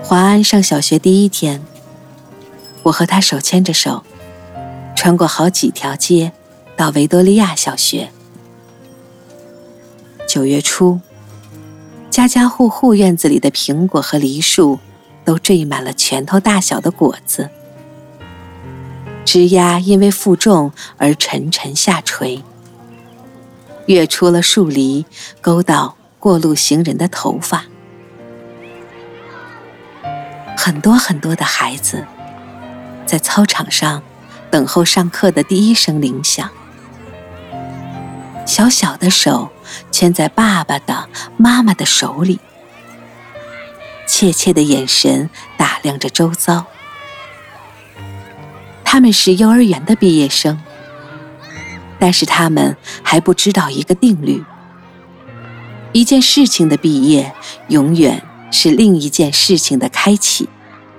华安上小学第一天，我和他手牵着手，穿过好几条街，到维多利亚小学。9月初，家家户户院子里的苹果和梨树都缀满了拳头大小的果子，枝桠因为负重而沉沉下垂，跃出了树篱，勾到过路行人的头发。很多很多的孩子在操场上等候上课的第一声铃响，小小的手圈在爸爸的、妈妈的手里，怯怯的眼神打量着周遭。他们是幼儿园的毕业生，但是他们还不知道一个定律：一件事情的毕业，永远是另一件事情的开启。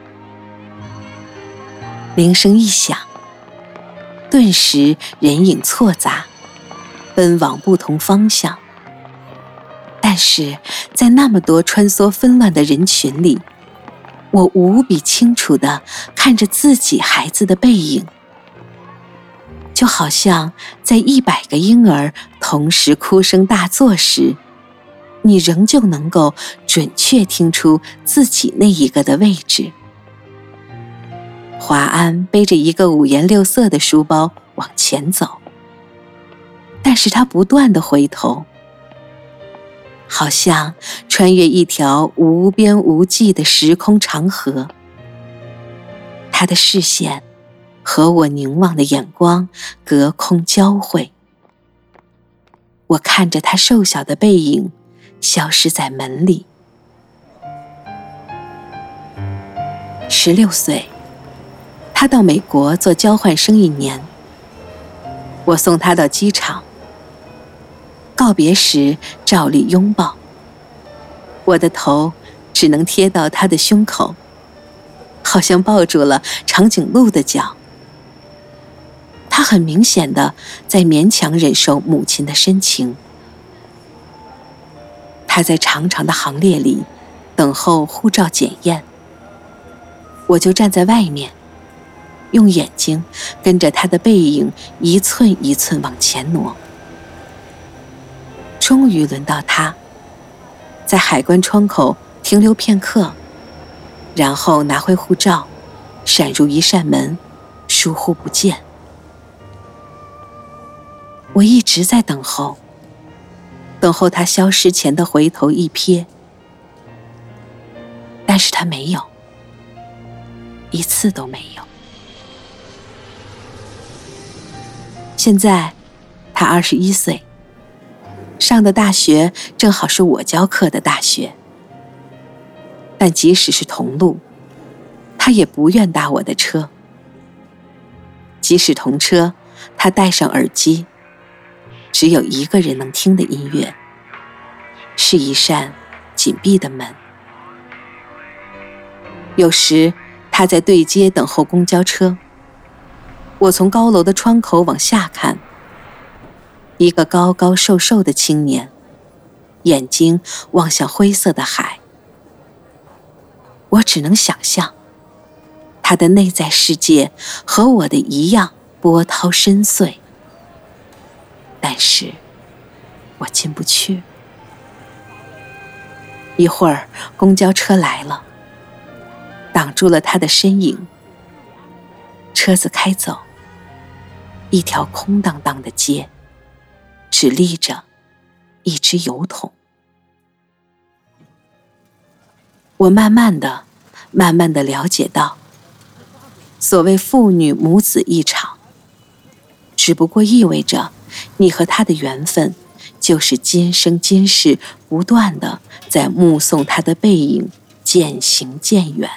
铃声一响，顿时人影错杂，奔往不同方向。但是在那么多穿梭纷乱的人群里，我无比清楚地看着自己孩子的背影，就好像在100个婴儿同时哭声大作时，你仍旧能够准确听出自己那一个的位置。华安背着一个五颜六色的书包往前走，但是他不断地回头，好像穿越一条无边无际的时空长河。他的视线和我凝望的眼光隔空交汇，我看着他瘦小的背影消失在门里。16岁，他到美国做交换生1年，我送他到机场，告别时照例拥抱，我的头只能贴到他的胸口，好像抱住了长颈鹿的脚。他很明显的在勉强忍受母亲的深情。他在长长的行列里等候护照检验，我就站在外面，用眼睛跟着他的背影一寸一寸往前挪。终于轮到他，在海关窗口停留片刻，然后拿回护照，闪入一扇门，疏忽不见。我一直在等候，等候他消失前的回头一瞥，但是他没有，一次都没有。现在他21岁，上的大学正好是我教课的大学，但即使是同路，他也不愿搭我的车。即使同车，他戴上耳机，只有一个人能听的音乐，是一扇紧闭的门。有时他在对街等候公交车，我从高楼的窗口往下看，一个高高瘦瘦的青年，眼睛望向灰色的海。我只能想象，他的内在世界和我的一样波涛深邃，但是我进不去。一会儿公交车来了，挡住了他的身影。车子开走，一条空荡荡的街，只立着一只邮筒。我慢慢的了解到，所谓父女母子一场，只不过意味着你和他的缘分就是今生今世不断的在目送他的背影渐行渐远。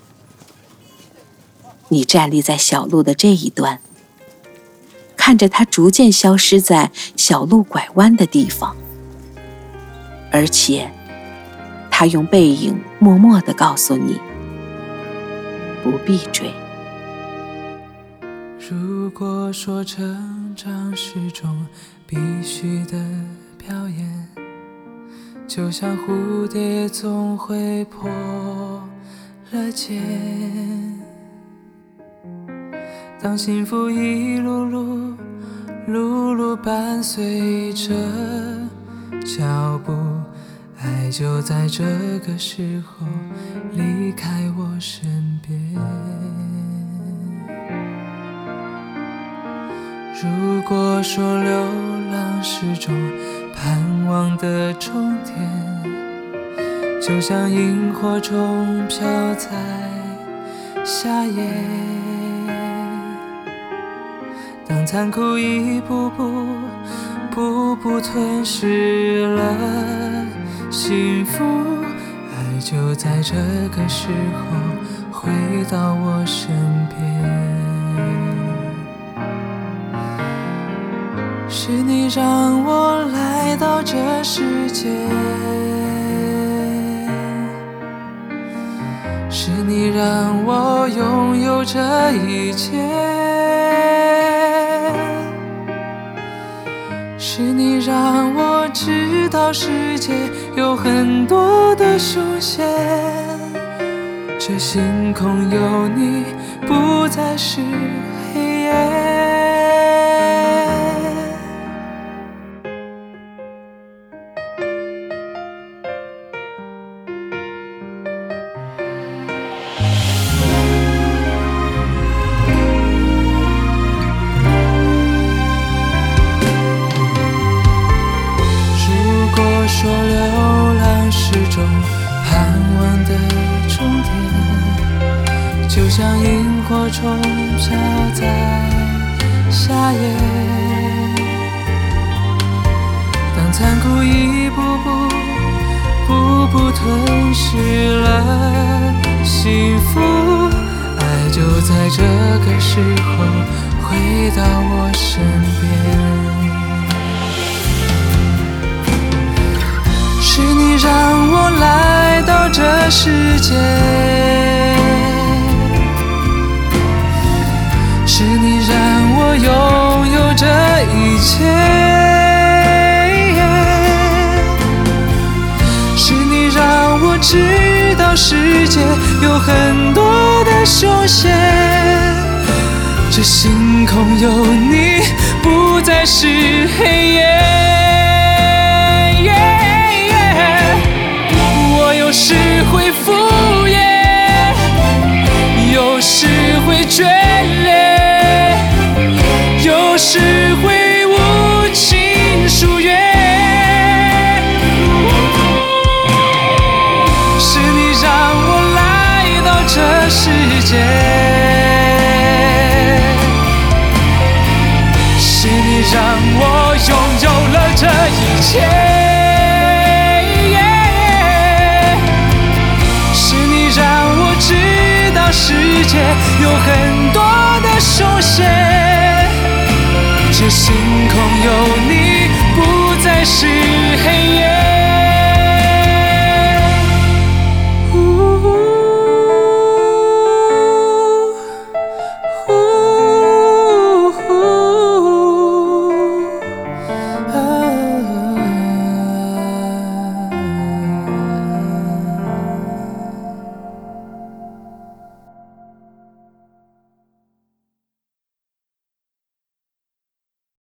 你站立在小路的这一端，看着他逐渐消失在小路拐弯的地方，而且他用背影默默地告诉你，不必追。 如果说成长是种必须的表演，就像蝴蝶总会破了肩。当幸福一路路伴随着脚步，爱就在这个时候离开我身边。如果说流浪是种盼望的终点，就像萤火虫飘在夏夜。当残酷一步步吞噬了幸福，爱就在这个时候回到我身边。是你让我来到这世界，是你让我拥有这一切，是你让我知道世界有很多的凶险，这星空有你不再是黑夜。说流浪是种盼望的终点，就像萤火虫飘在夏夜。当残酷一步步吞噬了幸福，爱就在这个时候回到我身边。是你让我来到这世界，是你让我拥有这一切，是你让我知道世界有很多的凶险，这星空有你不再是黑夜。有时会敷衍，有时会眷恋，有时会无情疏远。是你让我来到这世界，是你让我拥有了这一切。世界有很多的凶险，这星空有你不再是黑夜。